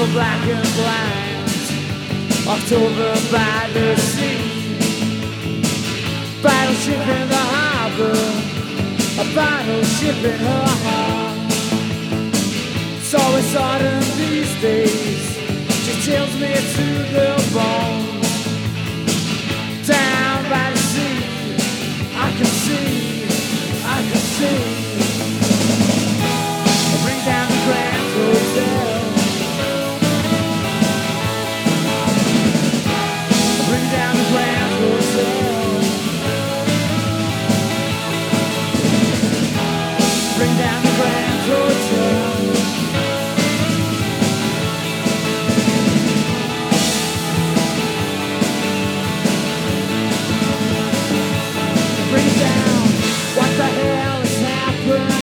black and blind. October by the sea, battleship in the harbor, a battleship in her heart. It's always autumn these days, she chills me to the bone. Down by the sea, I can see